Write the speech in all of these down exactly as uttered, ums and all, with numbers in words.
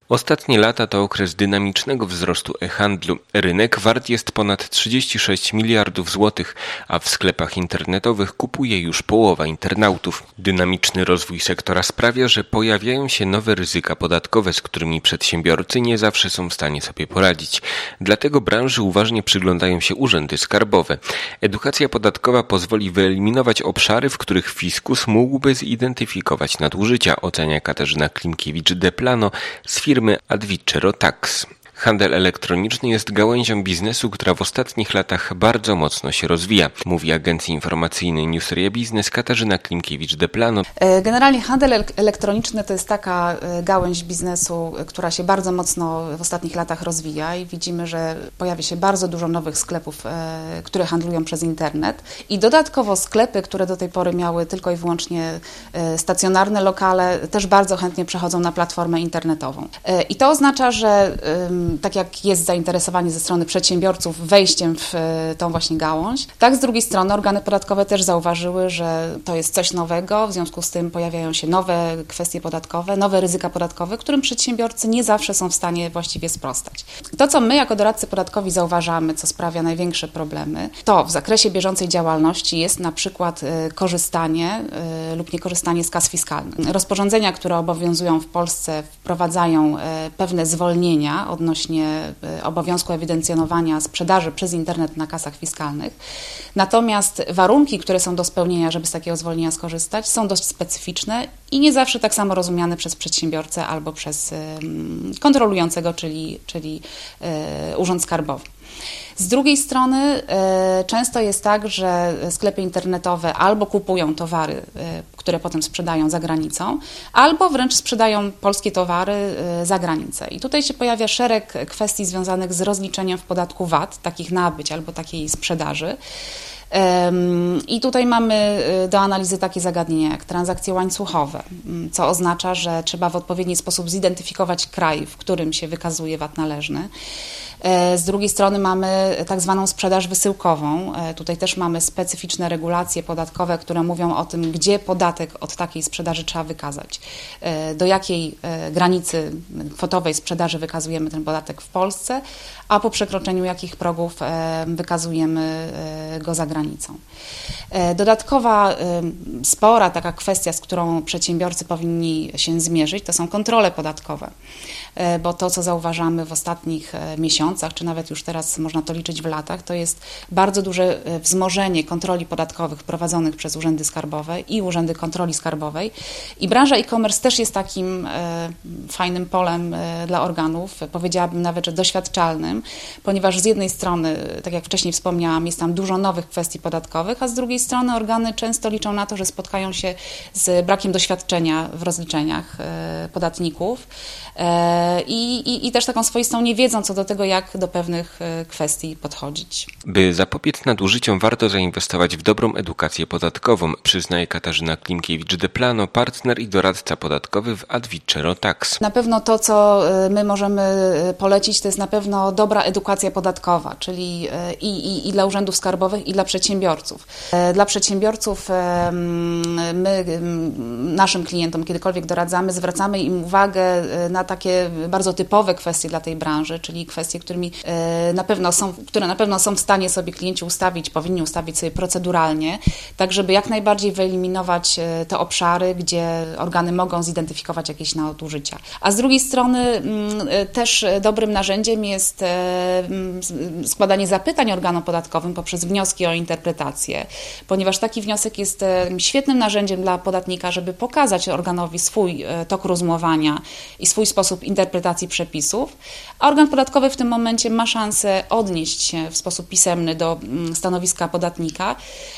Ostatnie lata to okres dynamicznego wzrostu e-handlu. Rynek wart jest ponad trzydzieści sześć miliardów złotych, a w sklepach internetowych kupuje już połowa internautów. Dynamiczny rozwój sektora sprawia, że pojawiają się nowe ryzyka podatkowe, z którymi przedsiębiorcy nie zawsze są w stanie sobie poradzić. Dlatego branży uważnie przyglądają się urzędy skarbowe. Edukacja podatkowa pozwoli wyeliminować obszary, w których fiskus mógłby zidentyfikować nadużycia, ocenia Katarzyna Klimkiewicz-Deplano z firmy Advincero Tax. Handel elektroniczny jest gałęzią biznesu, która w ostatnich latach bardzo mocno się rozwija, mówi agencji informacyjnej Newsarea Business Katarzyna Klimkiewicz-Deplano. Generalnie handel elektroniczny to jest taka gałęź biznesu, która się bardzo mocno w ostatnich latach rozwija i widzimy, że pojawia się bardzo dużo nowych sklepów, które handlują przez internet i dodatkowo sklepy, które do tej pory miały tylko i wyłącznie stacjonarne lokale, też bardzo chętnie przechodzą na platformę internetową. I to oznacza, że tak jak jest zainteresowanie ze strony przedsiębiorców wejściem w tą właśnie gałąź, tak z drugiej strony organy podatkowe też zauważyły, że to jest coś nowego, w związku z tym pojawiają się nowe kwestie podatkowe, nowe ryzyka podatkowe, którym przedsiębiorcy nie zawsze są w stanie właściwie sprostać. To, co my jako doradcy podatkowi zauważamy, co sprawia największe problemy, to w zakresie bieżącej działalności jest na przykład korzystanie lub niekorzystanie z kas fiskalnych. Rozporządzenia, które obowiązują w Polsce, wprowadzają pewne zwolnienia odnośnie obowiązku ewidencjonowania sprzedaży przez internet na kasach fiskalnych. Natomiast warunki, które są do spełnienia, żeby z takiego zwolnienia skorzystać, są dość specyficzne i nie zawsze tak samo rozumiane przez przedsiębiorcę albo przez kontrolującego, czyli, czyli Urząd Skarbowy. Z drugiej strony e, często jest tak, że sklepy internetowe albo kupują towary, e, które potem sprzedają za granicą, albo wręcz sprzedają polskie towary e, za granicę. I tutaj się pojawia szereg kwestii związanych z rozliczeniem w podatku V A T, takich nabyć albo takiej sprzedaży. I tutaj mamy do analizy takie zagadnienia jak transakcje łańcuchowe, co oznacza, że trzeba w odpowiedni sposób zidentyfikować kraj, w którym się wykazuje V A T należny. Z drugiej strony mamy tak zwaną sprzedaż wysyłkową. Tutaj też mamy specyficzne regulacje podatkowe, które mówią o tym, gdzie podatek od takiej sprzedaży trzeba wykazać. Do jakiej granicy kwotowej sprzedaży wykazujemy ten podatek w Polsce, a po przekroczeniu jakich progów wykazujemy go za granicą. Dodatkowa spora taka kwestia, z którą przedsiębiorcy powinni się zmierzyć, to są kontrole podatkowe, bo to, co zauważamy w ostatnich miesiącach, czy nawet już teraz można to liczyć w latach, to jest bardzo duże wzmożenie kontroli podatkowych prowadzonych przez urzędy skarbowe i urzędy kontroli skarbowej. I branża e-commerce też jest takim fajnym polem dla organów, powiedziałabym nawet, że doświadczalnym, ponieważ z jednej strony, tak jak wcześniej wspomniałam, jest tam dużo nowych kwestii podatkowych, a z drugiej strony organy często liczą na to, że spotkają się z brakiem doświadczenia w rozliczeniach podatników i, i, i też taką swoistą niewiedzą co do tego, jak do pewnych kwestii podchodzić. By zapobiec nadużyciom, warto zainwestować w dobrą edukację podatkową, przyznaje Katarzyna Klimkiewicz-Deplano, partner i doradca podatkowy w Advincero Tax. Na pewno to, co my możemy polecić, to jest na pewno dobra edukacja podatkowa, czyli i, i, i dla urzędów skarbowych, i dla przedsiębiorców. Dla przedsiębiorców my naszym klientom, kiedykolwiek doradzamy, zwracamy im uwagę na takie bardzo typowe kwestie dla tej branży, czyli kwestie, którymi na pewno są, które na pewno są w stanie sobie klienci ustawić, powinni ustawić sobie proceduralnie, tak żeby jak najbardziej wyeliminować te obszary, gdzie organy mogą zidentyfikować jakieś nadużycia. A z drugiej strony też dobrym narzędziem jest składanie zapytań organom podatkowym poprzez wnioski o interpretację, ponieważ taki wniosek jest świetnym narzędziem dla podatnika, żeby pokazać organowi swój tok rozumowania i swój sposób interpretacji przepisów, a organ podatkowy w tym momencie ma szansę odnieść się w sposób pisemny do stanowiska podatnika.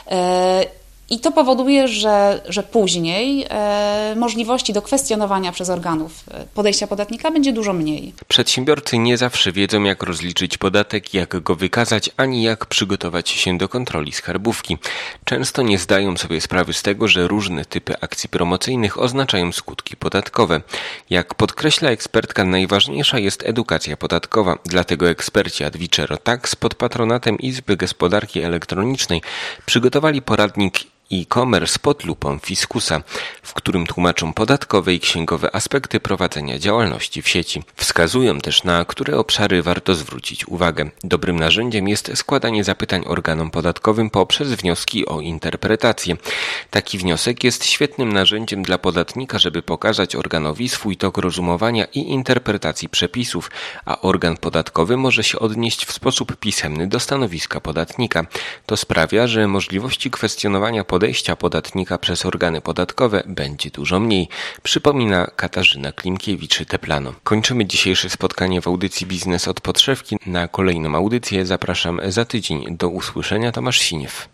I to powoduje, że, że później e, możliwości do kwestionowania przez organów podejścia podatnika będzie dużo mniej. Przedsiębiorcy nie zawsze wiedzą, jak rozliczyć podatek, jak go wykazać, ani jak przygotować się do kontroli skarbówki. Często nie zdają sobie sprawy z tego, że różne typy akcji promocyjnych oznaczają skutki podatkowe. Jak podkreśla ekspertka, najważniejsza jest edukacja podatkowa. Dlatego eksperci Advincero Tax pod patronatem Izby Gospodarki Elektronicznej przygotowali poradnik E-commerce pod lupą Fiskusa, w którym tłumaczą podatkowe i księgowe aspekty prowadzenia działalności w sieci. Wskazują też, na które obszary warto zwrócić uwagę. Dobrym narzędziem jest składanie zapytań organom podatkowym poprzez wnioski o interpretację. Taki wniosek jest świetnym narzędziem dla podatnika, żeby pokazać organowi swój tok rozumowania i interpretacji przepisów, a organ podatkowy może się odnieść w sposób pisemny do stanowiska podatnika. To sprawia, że możliwości kwestionowania podejścia podatnika przez organy podatkowe będzie dużo mniej, przypomina Katarzyna Klimkiewicz-Teplano. Kończymy dzisiejsze spotkanie w audycji Biznes od podszewki. Na kolejną audycję zapraszam za tydzień. Do usłyszenia, Tomasz Siniew.